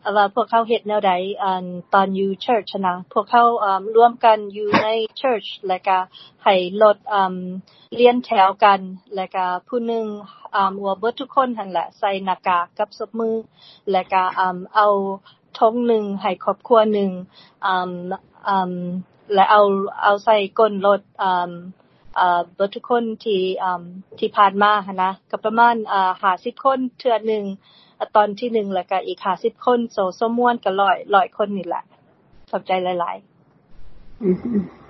ว่าพวกเขาเฮ็ดแนวใดตอนอยู่ church นะพวกเขาร่วมกันอยู่ใน church แล้วก็ให้ลดเรียนแถวกันแล้วก็ผู้นึงว่าเบิดทุกคนหั่นแหละใส่หน้ากากกับซบมือแล้วก็เอาธงนึงให้ครอบครัวนึงและเอาใส่ก้นรถเบิดทุกคนที่ผ่านมาหั่นนะก็ประมาณ50คนเทื่อนึงตอนที่1แล้วก็อีก50คนโซมวนก็100คนนี่แหละขอบใจหลายๆ